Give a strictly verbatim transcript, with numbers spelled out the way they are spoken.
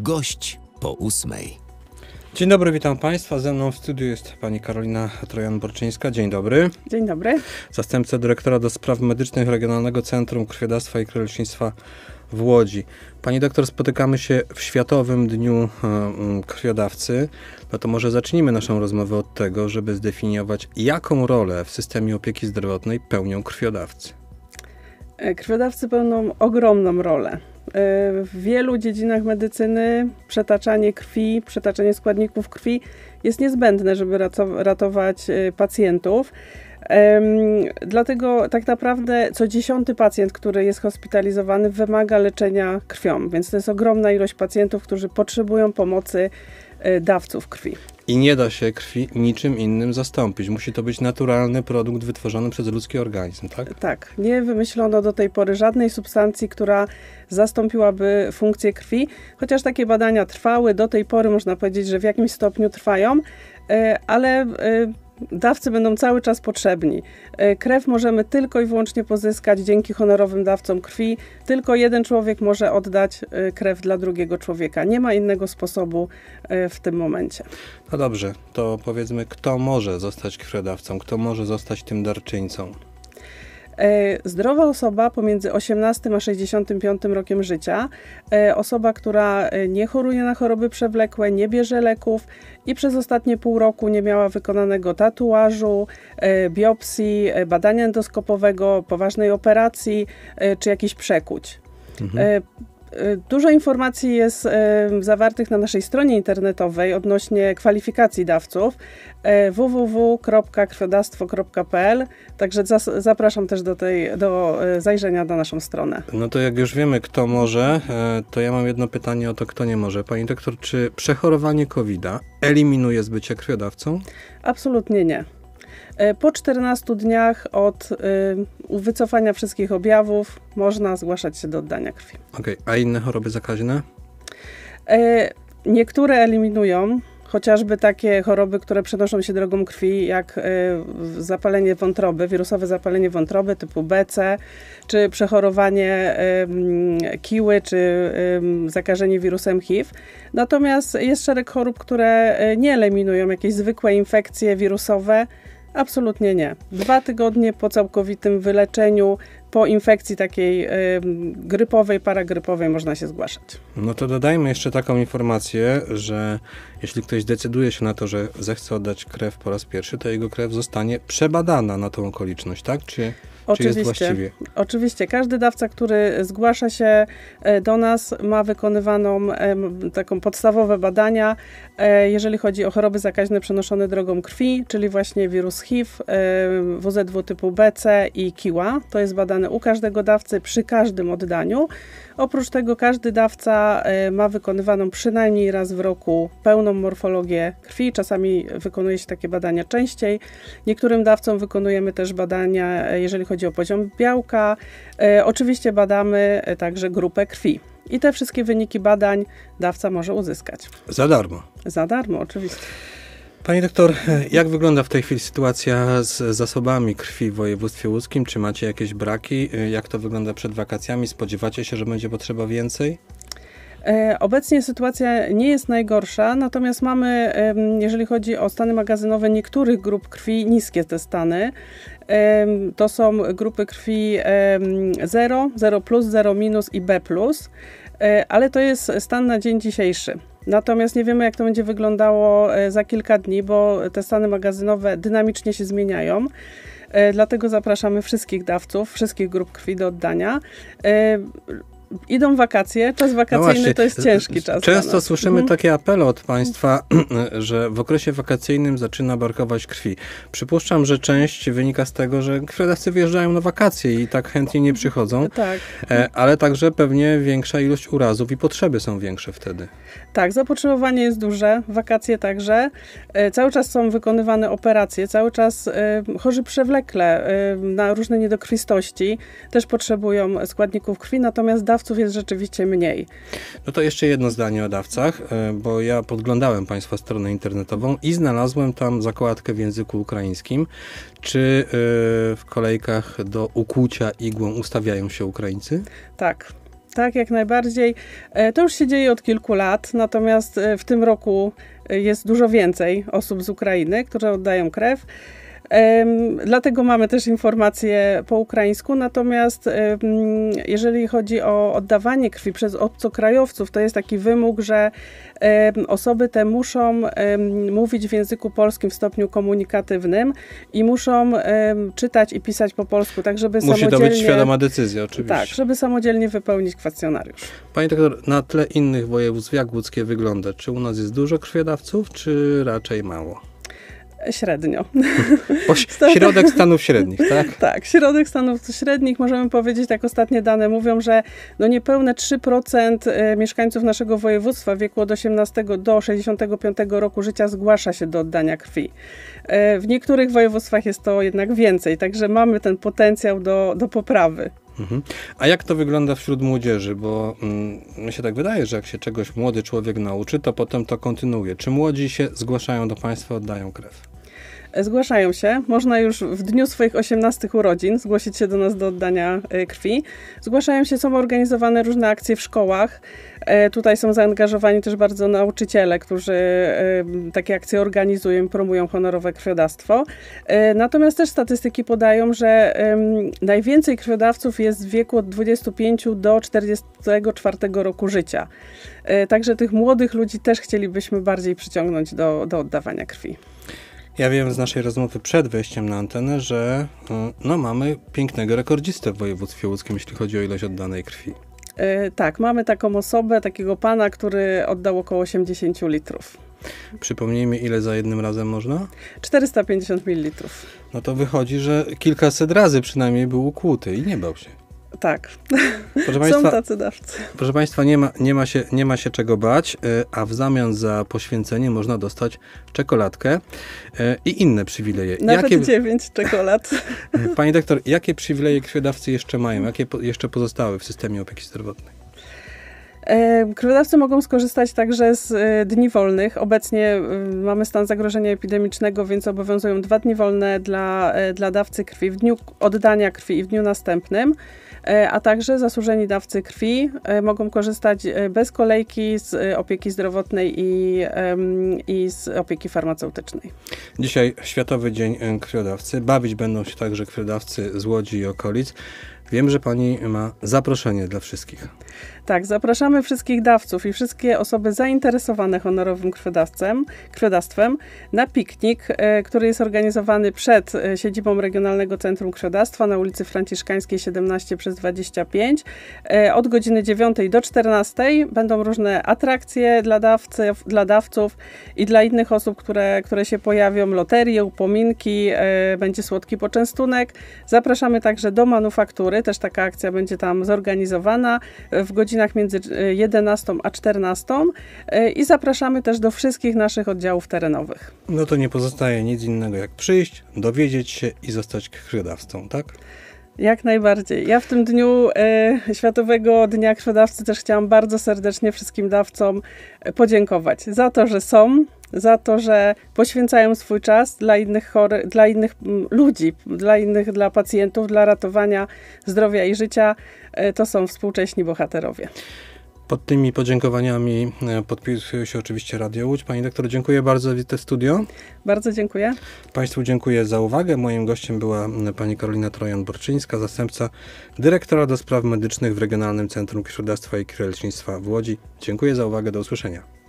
Gość po ósmej. Dzień dobry, witam Państwa. Ze mną w studiu jest pani Karolina Trojan-Borczyńska. Dzień dobry. Dzień dobry. Zastępca dyrektora do spraw medycznych Regionalnego Centrum Krwiodawstwa i Krwiolecznictwa w Łodzi. Pani doktor, spotykamy się w Światowym Dniu Krwiodawcy. No to może zacznijmy naszą rozmowę od tego, żeby zdefiniować, jaką rolę w systemie opieki zdrowotnej pełnią krwiodawcy. Krwiodawcy pełnią ogromną rolę. W wielu dziedzinach medycyny przetaczanie krwi, przetaczanie składników krwi jest niezbędne, żeby ratować pacjentów. Dlatego tak naprawdę co dziesiąty pacjent, który jest hospitalizowany, wymaga leczenia krwią, więc to jest ogromna ilość pacjentów, którzy potrzebują pomocy dawców krwi. I nie da się krwi niczym innym zastąpić. Musi to być naturalny produkt wytworzony przez ludzki organizm, tak? Tak. Nie wymyślono do tej pory żadnej substancji, która zastąpiłaby funkcję krwi, chociaż takie badania trwały. Do tej pory można powiedzieć, że w jakimś stopniu trwają, ale dawcy będą cały czas potrzebni. Krew możemy tylko i wyłącznie pozyskać dzięki honorowym dawcom krwi. Tylko jeden człowiek może oddać krew dla drugiego człowieka. Nie ma innego sposobu w tym momencie. No dobrze, to powiedzmy, kto może zostać krwiodawcą, kto może zostać tym darczyńcą? Zdrowa osoba pomiędzy osiemnastym a sześćdziesiątym piątym rokiem życia, osoba, która nie choruje na choroby przewlekłe, nie bierze leków i przez ostatnie pół roku nie miała wykonanego tatuażu, biopsji, badania endoskopowego, poważnej operacji czy jakichś przekuć. Mhm. Dużo informacji jest e, zawartych na naszej stronie internetowej odnośnie kwalifikacji dawców e, w w w kropka krwiodawstwo kropka p l, także zas, zapraszam też do, tej, do e, zajrzenia na naszą stronę. No to jak już wiemy, kto może, e, to ja mam jedno pytanie o to, kto nie może. Pani doktor, czy przechorowanie kowida eliminuje z bycia krwiodawcą? Absolutnie nie. Po czternastu dniach od y, wycofania wszystkich objawów można zgłaszać się do oddania krwi. Okej, okay. A inne choroby zakaźne? E, niektóre eliminują, chociażby takie choroby, które przenoszą się drogą krwi, jak y, zapalenie wątroby, wirusowe zapalenie wątroby typu B C, czy przechorowanie y, kiły, czy y, zakażenie wirusem H I V. Natomiast jest szereg chorób, które nie eliminują, jakieś zwykłe infekcje wirusowe. Absolutnie nie. Dwa tygodnie po całkowitym wyleczeniu, po infekcji takiej y, grypowej, paragrypowej można się zgłaszać. No to dodajmy jeszcze taką informację, że jeśli ktoś decyduje się na to, że zechce oddać krew po raz pierwszy, to jego krew zostanie przebadana na tą okoliczność, tak? Czy, czy jest właściwie? Oczywiście. Każdy dawca, który zgłasza się do nas, ma wykonywaną taką podstawowe badania, jeżeli chodzi o choroby zakaźne przenoszone drogą krwi, czyli właśnie wirus H I V, W Z W typu B C i kiła. To jest badane u każdego dawcy przy każdym oddaniu. Oprócz tego każdy dawca ma wykonywaną przynajmniej raz w roku pełną morfologię krwi. Czasami wykonuje się takie badania częściej. Niektórym dawcom wykonujemy też badania, jeżeli chodzi o poziom białka. Oczywiście badamy także grupę krwi. I te wszystkie wyniki badań dawca może uzyskać. Za darmo? Za darmo, oczywiście. Pani doktor, jak wygląda w tej chwili sytuacja z zasobami krwi w województwie łódzkim? Czy macie jakieś braki? Jak to wygląda przed wakacjami? Spodziewacie się, że będzie potrzeba więcej? Obecnie sytuacja nie jest najgorsza, natomiast mamy, jeżeli chodzi o stany magazynowe niektórych grup krwi, niskie te stany. To są grupy krwi zero, zero plus, zero minus i B plus, ale to jest stan na dzień dzisiejszy. Natomiast nie wiemy, jak to będzie wyglądało za kilka dni, bo te stany magazynowe dynamicznie się zmieniają. Dlatego zapraszamy wszystkich dawców, wszystkich grup krwi do oddania. Idą wakacje, czas wakacyjny no to jest ciężki czas. Często słyszymy mhm. takie apele od Państwa, że w okresie wakacyjnym zaczyna brakować krwi. Przypuszczam, że część wynika z tego, że krwiodawcy wyjeżdżają na wakacje i tak chętnie nie przychodzą, tak. ale także pewnie większa ilość urazów i potrzeby są większe wtedy. Tak, zapotrzebowanie jest duże, wakacje także. Cały czas są wykonywane operacje, cały czas chorzy przewlekle na różne niedokrwistości też potrzebują składników krwi, natomiast dawców jest rzeczywiście mniej. No to jeszcze jedno zdanie o dawcach, bo ja podglądałem Państwa stronę internetową i znalazłem tam zakładkę w języku ukraińskim. Czy w kolejkach do ukłucia igłą ustawiają się Ukraińcy? Tak. Tak, jak najbardziej. To już się dzieje od kilku lat, natomiast w tym roku jest dużo więcej osób z Ukrainy, które oddają krew. Dlatego mamy też informacje po ukraińsku, natomiast jeżeli chodzi o oddawanie krwi przez obcokrajowców, to jest taki wymóg, że osoby te muszą mówić w języku polskim w stopniu komunikatywnym i muszą czytać i pisać po polsku, tak żeby Musi samodzielnie... to być świadoma decyzja, oczywiście. Tak, żeby samodzielnie wypełnić kwestionariusz. Pani doktor, na tle innych województw, jak łódzkie wygląda? Czy u nas jest dużo krwiodawców, czy raczej mało? Średnio. O, środek Stanów Średnich, tak? Tak, środek Stanów Średnich. Możemy powiedzieć, tak ostatnie dane mówią, że no niepewne trzy procent mieszkańców naszego województwa w wieku od osiemnastego do sześćdziesiątego piątego roku życia zgłasza się do oddania krwi. W niektórych województwach jest to jednak więcej, także mamy ten potencjał do, do poprawy. Mhm. A jak to wygląda wśród młodzieży? Bo mm, mi się tak wydaje, że jak się czegoś młody człowiek nauczy, to potem to kontynuuje. Czy młodzi się zgłaszają do państwa, oddają krew? Zgłaszają się. Można już w dniu swoich osiemnastych urodzin zgłosić się do nas do oddania krwi. Zgłaszają się, są organizowane różne akcje w szkołach. Tutaj są zaangażowani też bardzo nauczyciele, którzy takie akcje organizują i promują honorowe krwiodawstwo. Natomiast też statystyki podają, że najwięcej krwiodawców jest w wieku od dwudziestu pięciu do czterdziestego czwartego roku życia. Także tych młodych ludzi też chcielibyśmy bardziej przyciągnąć do, do oddawania krwi. Ja wiem z naszej rozmowy przed wejściem na antenę, że no, mamy pięknego rekordzistę w województwie łódzkim, jeśli chodzi o ilość oddanej krwi. Yy, tak, mamy taką osobę, takiego pana, który oddał około osiemdziesiąt litrów. Przypomnijmy, ile za jednym razem można? czterysta pięćdziesiąt mililitrów. No to wychodzi, że kilkaset razy przynajmniej był ukłuty i nie bał się. Tak, proszę Państwa, są tacy dawcy. Proszę Państwa, nie ma, nie ma się, nie ma się czego bać, a w zamian za poświęcenie można dostać czekoladkę i inne przywileje. Nawet jakie... dziewięć czekolad. Pani doktor, jakie przywileje krwiodawcy jeszcze mają? Jakie po, jeszcze pozostały w systemie opieki zdrowotnej? Krwiodawcy mogą skorzystać także z dni wolnych. Obecnie mamy stan zagrożenia epidemicznego, więc obowiązują dwa dni wolne dla, dla dawcy krwi w dniu oddania krwi i w dniu następnym, a także zasłużeni dawcy krwi mogą korzystać bez kolejki z opieki zdrowotnej i, i z opieki farmaceutycznej. Dzisiaj Światowy Dzień Krwiodawcy. Bawić będą się także krwiodawcy z Łodzi i okolic. Wiem, że pani ma zaproszenie dla wszystkich. Tak, zapraszamy wszystkich dawców i wszystkie osoby zainteresowane honorowym krwiodawcem, krwiodawstwem na piknik, który jest organizowany przed siedzibą Regionalnego Centrum Krwiodawstwa na ulicy Franciszkańskiej siedemnaście przez dwadzieścia pięć. Od godziny dziewiątej do czternastej będą różne atrakcje dla dawców, dla dawców i dla innych osób, które, które się pojawią, loterie, upominki, będzie słodki poczęstunek. Zapraszamy także do manufaktury, też taka akcja będzie tam zorganizowana w godzinach między jedenastą a czternastą i zapraszamy też do wszystkich naszych oddziałów terenowych. No to nie pozostaje nic innego jak przyjść, dowiedzieć się i zostać krwiodawcą, tak? Jak najbardziej. Ja w tym dniu e, Światowego Dnia Krwiodawcy też chciałam bardzo serdecznie wszystkim dawcom podziękować za to, że są, za to, że poświęcają swój czas dla innych chorych, dla innych ludzi, dla innych, dla pacjentów, dla ratowania zdrowia i życia. E, to są współcześni bohaterowie. Pod tymi podziękowaniami podpisuje się oczywiście Radio Łódź. Pani doktor, dziękuję bardzo za wizytę w studio. Bardzo dziękuję. Państwu dziękuję za uwagę. Moim gościem była pani Karolina Trojan-Borczyńska, zastępca dyrektora do spraw medycznych w Regionalnym Centrum Krwiodawstwa i Krwiolecznictwa w Łodzi. Dziękuję za uwagę. Do usłyszenia.